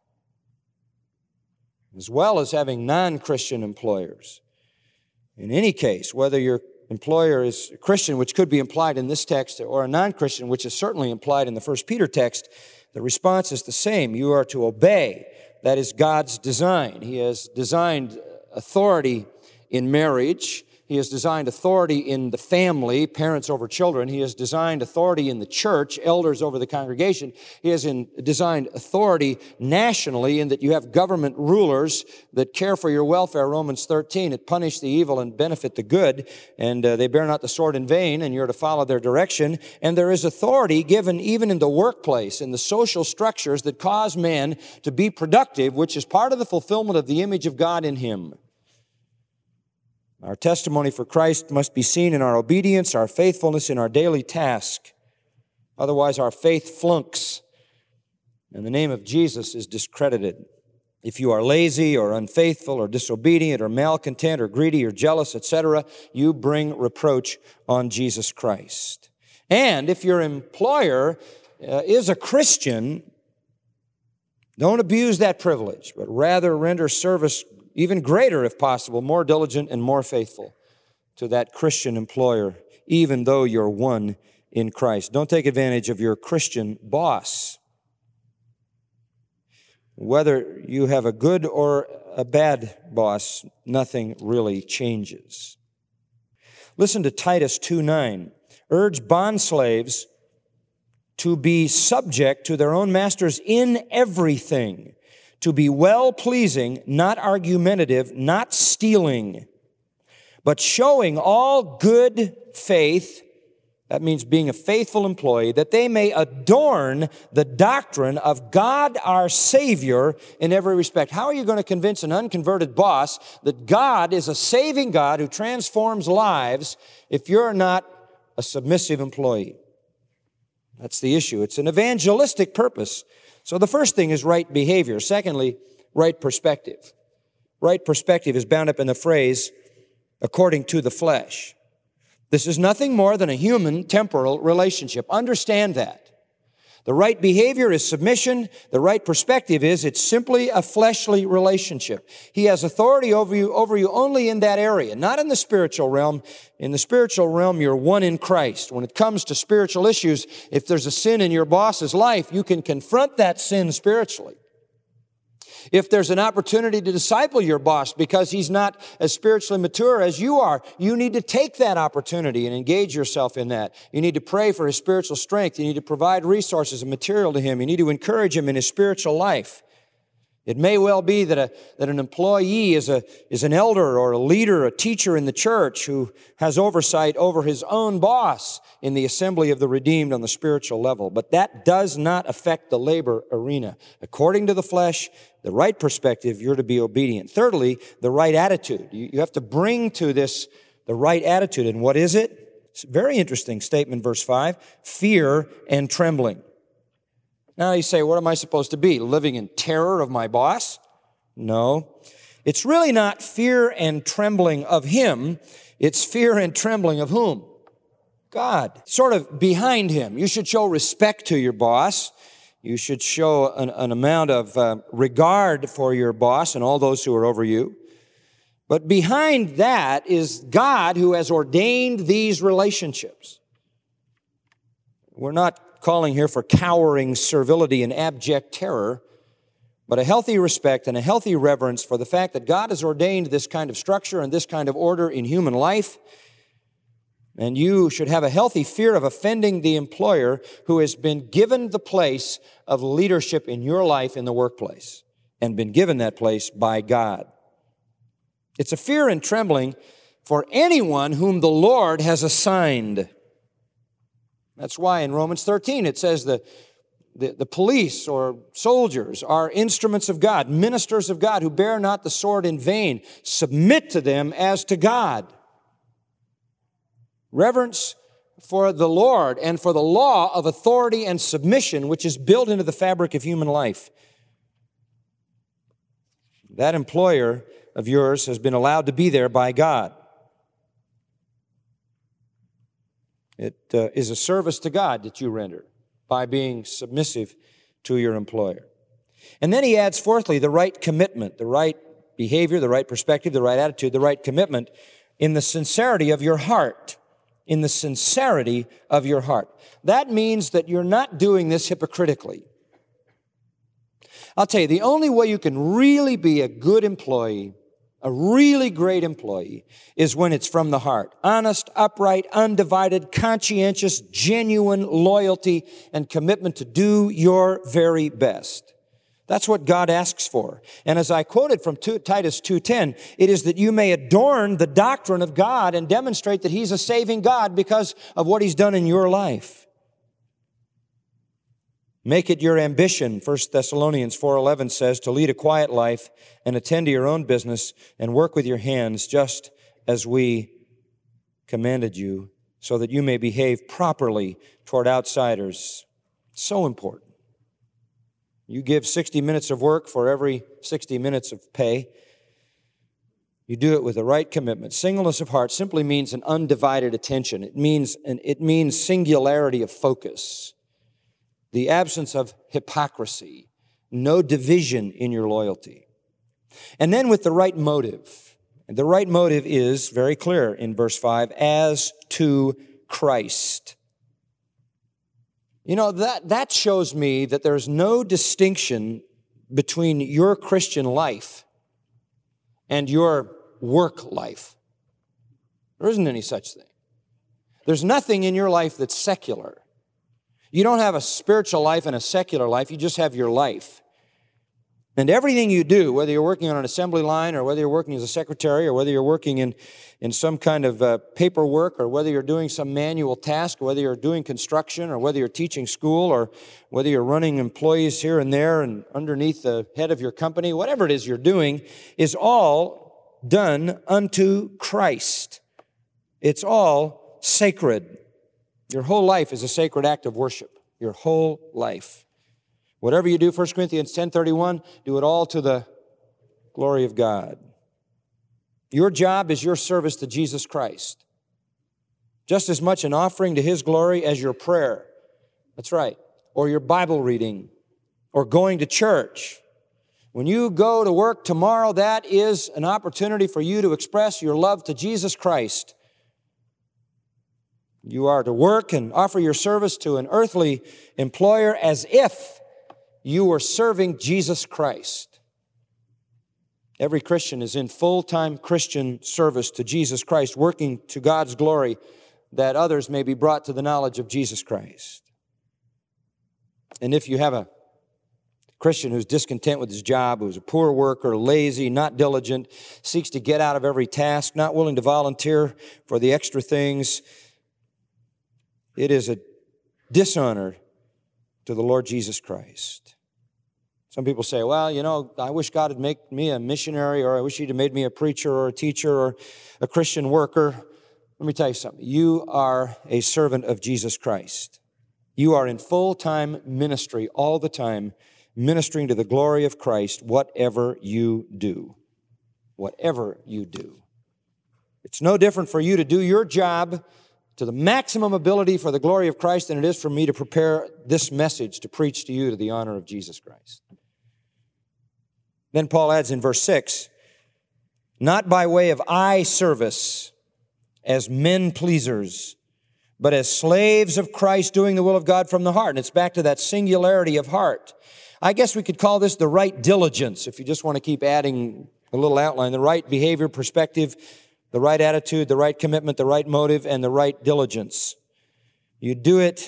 as well as having non-Christian employers. In any case, whether your employer is a Christian, which could be implied in this text, or a non-Christian, which is certainly implied in the 1 Peter text, the response is the same. You are to obey. That is God's design. He has designed authority in marriage. He has designed authority in the family, parents over children. He has designed authority in the church, elders over the congregation. He has designed authority nationally in that you have government rulers that care for your welfare, Romans 13, that punish the evil and benefit the good, and they bear not the sword in vain, and you're to follow their direction. And there is authority given even in the workplace, in the social structures that cause man to be productive, which is part of the fulfillment of the image of God in him. Our testimony for Christ must be seen in our obedience, our faithfulness in our daily task. Otherwise, our faith flunks, and the name of Jesus is discredited. If you are lazy or unfaithful or disobedient or malcontent or greedy or jealous, etc., you bring reproach on Jesus Christ. And if your employer is a Christian, don't abuse that privilege, but rather render service even greater, if possible, more diligent and more faithful to that Christian employer, even though you're one in Christ. Don't take advantage of your Christian boss. Whether you have a good or a bad boss, nothing really changes. Listen to Titus 2:9. Urge bondslaves to be subject to their own masters in everything, to be well-pleasing, not argumentative, not stealing, but showing all good faith, that means being a faithful employee, that they may adorn the doctrine of God our Savior in every respect. How are you going to convince an unconverted boss that God is a saving God who transforms lives if you're not a submissive employee? That's the issue. It's an evangelistic purpose. So the first thing is right behavior. Secondly, right perspective. Right perspective is bound up in the phrase, according to the flesh. This is nothing more than a human temporal relationship. Understand that. The right behavior is submission. The right perspective is it's simply a fleshly relationship. He has authority over you only in that area, not in the spiritual realm. In the spiritual realm, you're one in Christ. When it comes to spiritual issues, if there's a sin in your boss's life, you can confront that sin spiritually. If there's an opportunity to disciple your boss because he's not as spiritually mature as you are, you need to take that opportunity and engage yourself in that. You need to pray for his spiritual strength. You need to provide resources and material to him. You need to encourage him in his spiritual life. It may well be that an employee is an elder or a leader, a teacher in the church who has oversight over his own boss in the assembly of the redeemed on the spiritual level. But that does not affect the labor arena. According to the flesh, the right perspective, you're to be obedient. Thirdly, the right attitude. You have to bring to this the right attitude. And what is it? It's a very interesting statement, verse 5. Fear and trembling. Now you say, what am I supposed to be? Living in terror of my boss? No. It's really not fear and trembling of him. It's fear and trembling of whom? God. Sort of behind him. You should show respect to your boss. You should show an amount of regard for your boss and all those who are over you. But behind that is God who has ordained these relationships. We're not calling here for cowering servility and abject terror, but a healthy respect and a healthy reverence for the fact that God has ordained this kind of structure and this kind of order in human life. And you should have a healthy fear of offending the employer who has been given the place of leadership in your life in the workplace and been given that place by God. It's a fear and trembling for anyone whom the Lord has assigned. That's why in Romans 13 it says the police or soldiers are instruments of God, ministers of God who bear not the sword in vain. Submit to them as to God. Reverence for the Lord and for the law of authority and submission, which is built into the fabric of human life. That employer of yours has been allowed to be there by God. It is a service to God that you render by being submissive to your employer. And then he adds, fourthly, the right commitment, the right behavior, the right perspective, the right attitude, the right commitment in the sincerity of your heart. In the sincerity of your heart. That means that you're not doing this hypocritically. I'll tell you, the only way you can really be a good employee, a really great employee, is when it's from the heart. Honest, upright, undivided, conscientious, genuine loyalty and commitment to do your very best. That's what God asks for. And as I quoted from Titus 2:10, it is that you may adorn the doctrine of God and demonstrate that He's a saving God because of what He's done in your life. Make it your ambition, 1 Thessalonians 4:11 says, to lead a quiet life and attend to your own business and work with your hands just as we commanded you, so that you may behave properly toward outsiders. So important. You give 60 minutes of work for every 60 minutes of pay. You do it with the right commitment. Singleness of heart simply means an undivided attention. It means singularity of focus. The absence of hypocrisy. No division in your loyalty. And then with the right motive. And the right motive is very clear in verse 5, as to Christ. You know, that shows me that there's no distinction between your Christian life and your work life. There isn't any such thing. There's nothing in your life that's secular. You don't have a spiritual life and a secular life. You just have your life. And everything you do, whether you're working on an assembly line or whether you're working as a secretary or whether you're working in some kind of paperwork or whether you're doing some manual task, or whether you're doing construction or whether you're teaching school or whether you're running employees here and there and underneath the head of your company, whatever it is you're doing is all done unto Christ. It's all sacred. Your whole life is a sacred act of worship. Your whole life. Whatever you do, 1 Corinthians 10:31, do it all to the glory of God. Your job is your service to Jesus Christ. Just as much an offering to His glory as your prayer. That's right. or your Bible reading or going to church. When you go to work tomorrow, that is an opportunity for you to express your love to Jesus Christ. You are to work and offer your service to an earthly employer as if you were serving Jesus Christ. Every Christian is in full-time Christian service to Jesus Christ, working to God's glory that others may be brought to the knowledge of Jesus Christ. And if you have a Christian who's discontent with his job, who's a poor worker, lazy, not diligent, seeks to get out of every task, not willing to volunteer for the extra things, it is a dishonor to the Lord Jesus Christ. Some people say, well, I wish God had made me a missionary, or I wish He'd have made me a preacher or a teacher or a Christian worker. Let me tell you something. You are a servant of Jesus Christ. You are in full-time ministry all the time, ministering to the glory of Christ, whatever you do. Whatever you do. It's no different for you to do your job to the maximum ability for the glory of Christ than it is for me to prepare this message to preach to you to the honor of Jesus Christ. Then Paul adds in verse 6, not by way of eye service as men pleasers, but as slaves of Christ doing the will of God from the heart. And it's back to that singularity of heart. I guess we could call this the right diligence, if you just want to keep adding a little outline, the right behavior, perspective, the right attitude, the right commitment, the right motive, and the right diligence. You do it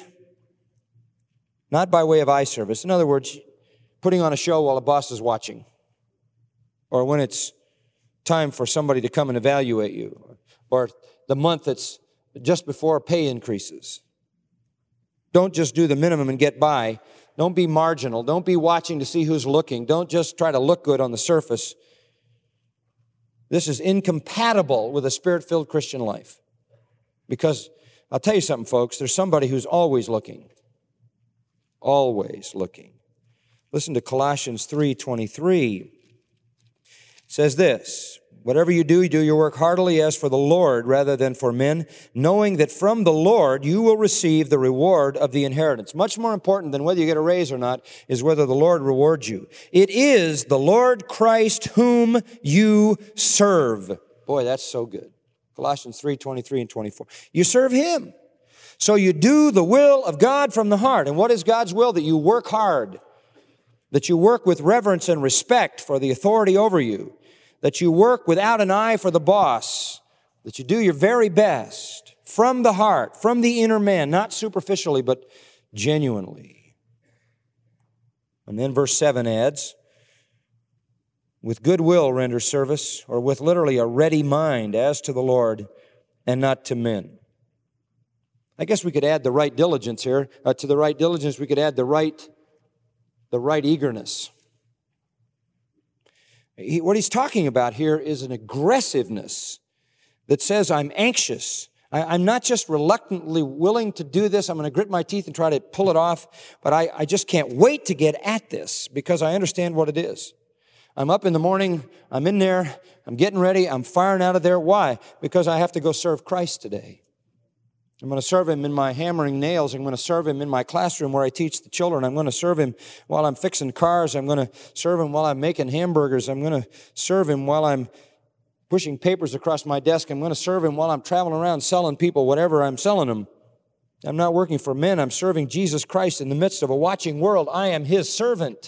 not by way of eye service. In other words, putting on a show while a boss is watching, or when it's time for somebody to come and evaluate you, or the month that's just before pay increases. Don't just do the minimum and get by. Don't be marginal. Don't be watching to see who's looking. Don't just try to look good on the surface. This is incompatible with a Spirit-filled Christian life. Because I'll tell you something, folks, there's somebody who's always looking. Always looking. Listen to Colossians 3:23. It says this, whatever you do your work heartily as for the Lord rather than for men, knowing that from the Lord you will receive the reward of the inheritance. Much more important than whether you get a raise or not is whether the Lord rewards you. It is the Lord Christ whom you serve. Boy, that's so good. Colossians 3:23 and 24. You serve Him. So you do the will of God from the heart. And what is God's will? That you work hard. That you work with reverence and respect for the authority over you. That you work without an eye for the boss. That you do your very best from the heart, from the inner man, not superficially, but genuinely. And then verse 7 adds, with good will render service, or with literally a ready mind as to the Lord and not to men. I guess we could add the right diligence here. To the right diligence, we could add the right eagerness. What he's talking about here is an aggressiveness that says, I'm anxious. I'm not just reluctantly willing to do this. I'm going to grit my teeth and try to pull it off, but I just can't wait to get at this because I understand what it is. I'm up in the morning, I'm in there, I'm getting ready, I'm firing out of there. Why? Because I have to go serve Christ today. I'm going to serve Him in my hammering nails. I'm going to serve Him in my classroom where I teach the children. I'm going to serve Him while I'm fixing cars. I'm going to serve Him while I'm making hamburgers. I'm going to serve Him while I'm pushing papers across my desk. I'm going to serve Him while I'm traveling around selling people whatever I'm selling them. I'm not working for men. I'm serving Jesus Christ in the midst of a watching world. I am His servant.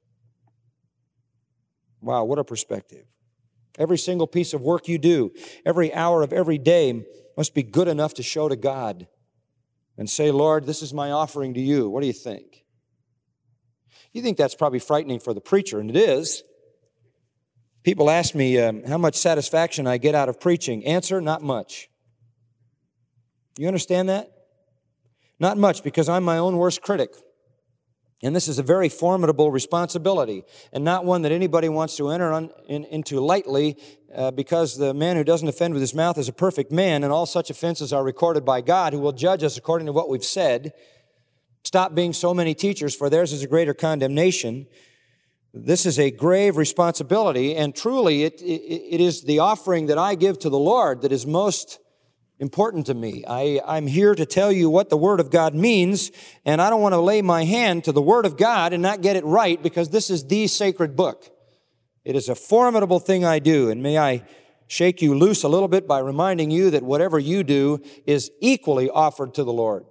Wow, what a perspective. Every single piece of work you do, every hour of every day must be good enough to show to God and say, Lord, this is my offering to you. What do you think? You think that's probably frightening for the preacher, and it is. People ask me how much satisfaction I get out of preaching. Answer, not much. You understand that? Not much, because I'm my own worst critic. And this is a very formidable responsibility, and not one that anybody wants to enter into lightly, because the man who doesn't offend with his mouth is a perfect man, and all such offenses are recorded by God, who will judge us according to what we've said. Stop being so many teachers, for theirs is a greater condemnation. This is a grave responsibility, and truly it is the offering that I give to the Lord that is most important to me. I'm here to tell you what the Word of God means, and I don't want to lay my hand to the Word of God and not get it right, because this is the sacred book. It is a formidable thing I do, and may I shake you loose a little bit by reminding you that whatever you do is equally offered to the Lord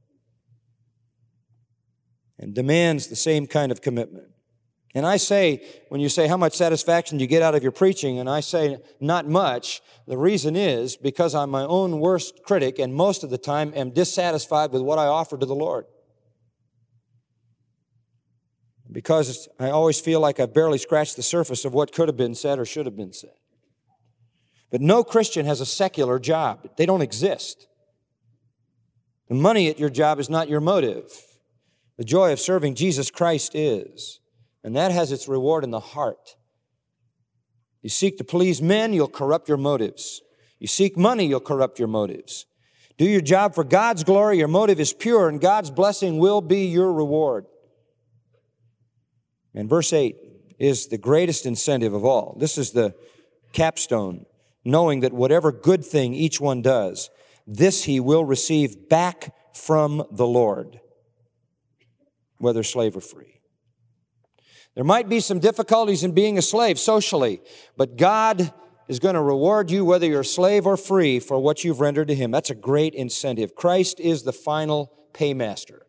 and demands the same kind of commitment. And I say, when you say, how much satisfaction do you get out of your preaching? And I say, not much. The reason is because I'm my own worst critic, and most of the time am dissatisfied with what I offer to the Lord. Because I always feel like I've barely scratched the surface of what could have been said or should have been said. But no Christian has a secular job. They don't exist. The money at your job is not your motive. The joy of serving Jesus Christ is. And that has its reward in the heart. You seek to please men, you'll corrupt your motives. You seek money, you'll corrupt your motives. Do your job for God's glory, your motive is pure, and God's blessing will be your reward. And verse 8 is the greatest incentive of all. This is the capstone, knowing that whatever good thing each one does, this he will receive back from the Lord, whether slave or free. There might be some difficulties in being a slave socially, but God is going to reward you whether you're a slave or free for what you've rendered to Him. That's a great incentive. Christ is the final paymaster.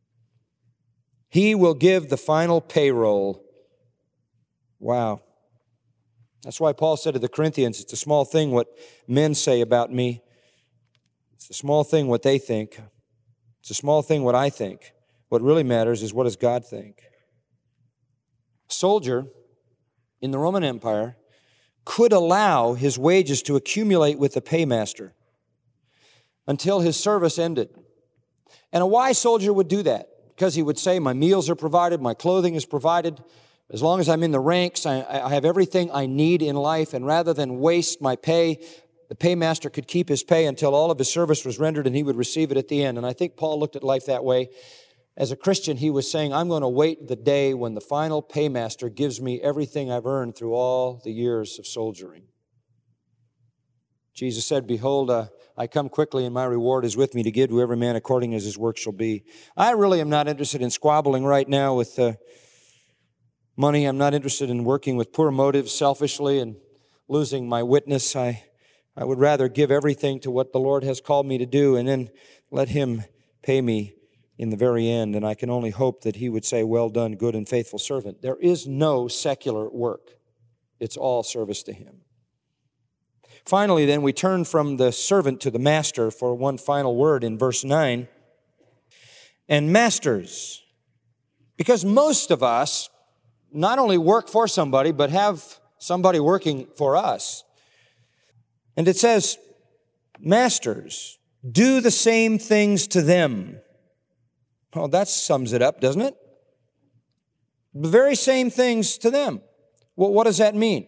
He will give the final payroll. Wow. That's why Paul said to the Corinthians, it's a small thing what men say about me. It's a small thing what they think. It's a small thing what I think. What really matters is what does God think? A soldier in the Roman Empire could allow his wages to accumulate with the paymaster until his service ended. And a wise soldier would do that because he would say, my meals are provided, my clothing is provided. As long as I'm in the ranks, I have everything I need in life, and rather than waste my pay, the paymaster could keep his pay until all of his service was rendered and he would receive it at the end. And I think Paul looked at life that way. As a Christian, he was saying, I'm going to wait the day when the final paymaster gives me everything I've earned through all the years of soldiering. Jesus said, behold, I come quickly and my reward is with me to give to every man according as his work shall be. I really am not interested in squabbling right now with money. I'm not interested in working with poor motives selfishly and losing my witness. I would rather give everything to what the Lord has called me to do and then let Him pay me in the very end. And I can only hope that He would say, well done, good and faithful servant. There is no secular work. It's all service to Him. Finally, then, we turn from the servant to the master for one final word in verse 9. And masters, because most of us not only work for somebody, but have somebody working for us. And it says, masters, do the same things to them. Well, that sums it up, doesn't it? The very same things to them. Well, what does that mean?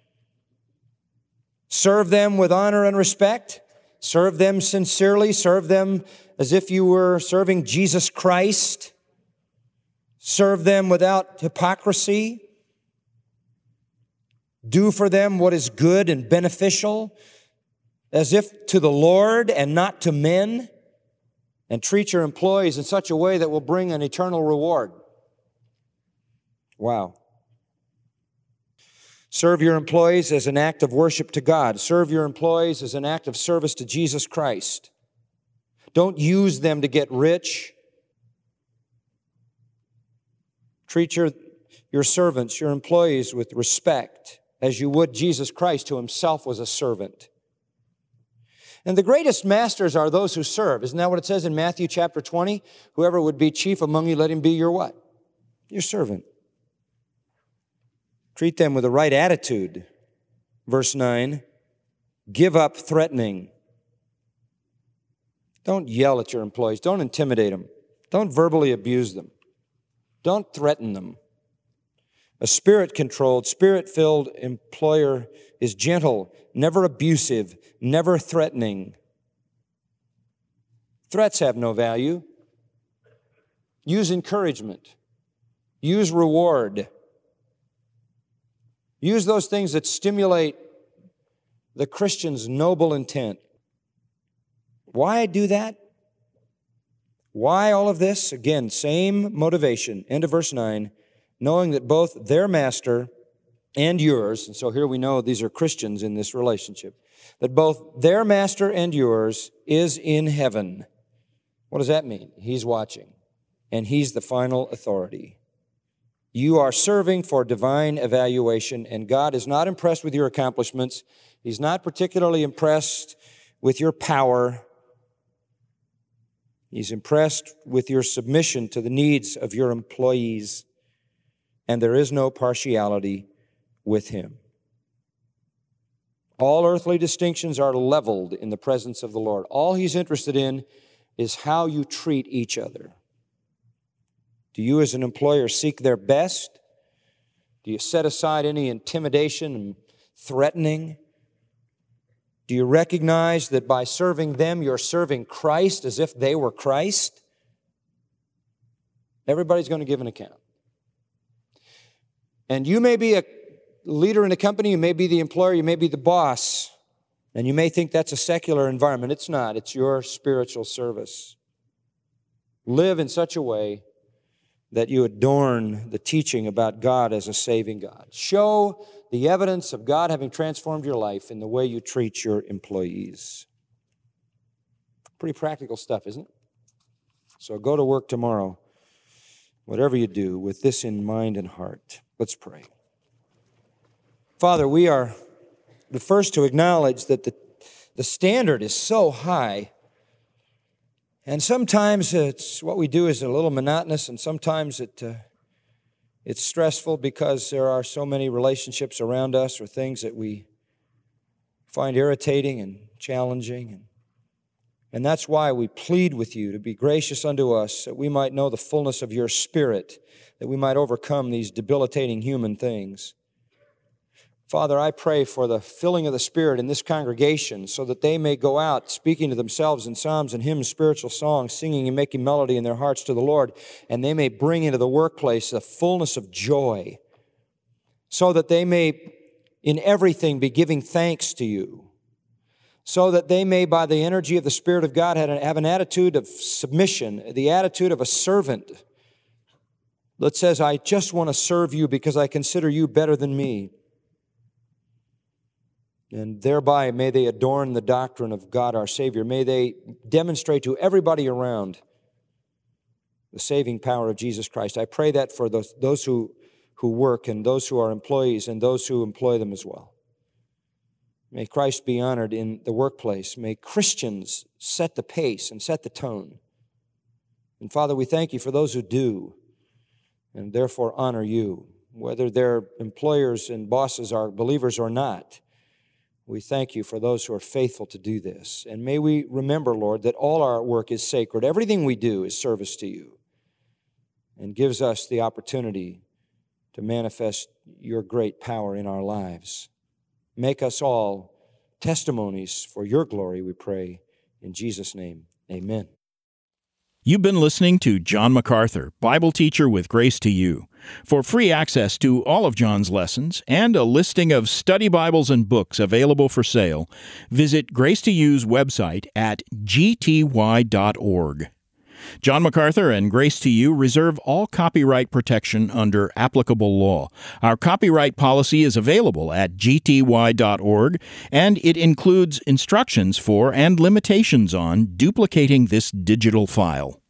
Serve them with honor and respect. Serve them sincerely. Serve them as if you were serving Jesus Christ. Serve them without hypocrisy. Do for them what is good and beneficial, as if to the Lord and not to men. And treat your employees in such a way that will bring an eternal reward. Wow. Serve your employees as an act of worship to God. Serve your employees as an act of service to Jesus Christ. Don't use them to get rich. Treat your servants, your employees with respect, as you would Jesus Christ, who Himself was a servant. And the greatest masters are those who serve. Isn't that what it says in Matthew chapter 20? Whoever would be chief among you, let him be your what? Your servant. Treat them with the right attitude. Verse 9, give up threatening. Don't yell at your employees. Don't intimidate them. Don't verbally abuse them. Don't threaten them. A spirit-controlled, spirit-filled employer is gentle, never abusive, never threatening. Threats have no value. Use encouragement. Use reward. Use those things that stimulate the Christian's noble intent. Why do that? Why all of this? Again, same motivation. End of verse 9. Knowing that both their master and yours, and so here we know these are Christians in this relationship, that both their master and yours is in heaven. What does that mean? He's watching, and He's the final authority. You are serving for divine evaluation, and God is not impressed with your accomplishments. He's not particularly impressed with your power. He's impressed with your submission to the needs of your employees, and there is no partiality with Him. All earthly distinctions are leveled in the presence of the Lord. All He's interested in is how you treat each other. Do you as an employer seek their best? Do you set aside any intimidation and threatening? Do you recognize that by serving them, you're serving Christ as if they were Christ? Everybody's going to give an account. And you may be a leader in a company, you may be the employer, you may be the boss, and you may think that's a secular environment. It's not. It's your spiritual service. Live in such a way that you adorn the teaching about God as a saving God. Show the evidence of God having transformed your life in the way you treat your employees. Pretty practical stuff, isn't it? So go to work tomorrow, whatever you do, with this in mind and heart. Let's pray. Father, we are the first to acknowledge that the standard is so high. And sometimes what we do is a little monotonous, and sometimes it's stressful because there are so many relationships around us or things that we find irritating and challenging. And that's why we plead with you to be gracious unto us, that we might know the fullness of your Spirit, that we might overcome these debilitating human things. Father, I pray for the filling of the Spirit in this congregation so that they may go out speaking to themselves in psalms and hymns, spiritual songs, singing and making melody in their hearts to the Lord, and they may bring into the workplace the fullness of joy so that they may in everything be giving thanks to you, so that they may, by the energy of the Spirit of God, have an attitude of submission, the attitude of a servant that says, I just want to serve you because I consider you better than me. And thereby may they adorn the doctrine of God our Savior. May they demonstrate to everybody around the saving power of Jesus Christ. I pray that for those who work and those who are employees and those who employ them as well. May Christ be honored in the workplace. May Christians set the pace and set the tone. And Father, we thank you for those who do and therefore honor you, whether their employers and bosses are believers or not. We thank you for those who are faithful to do this. And may we remember, Lord, that all our work is sacred. Everything we do is service to you and gives us the opportunity to manifest your great power in our lives. Make us all testimonies for your glory, we pray. In Jesus' name, amen. You've been listening to John MacArthur, Bible teacher with Grace to You. For free access to all of John's lessons and a listing of study Bibles and books available for sale, visit Grace to You's website at gty.org. John MacArthur and Grace to You reserve all copyright protection under applicable law. Our copyright policy is available at gty.org, and it includes instructions for and limitations on duplicating this digital file.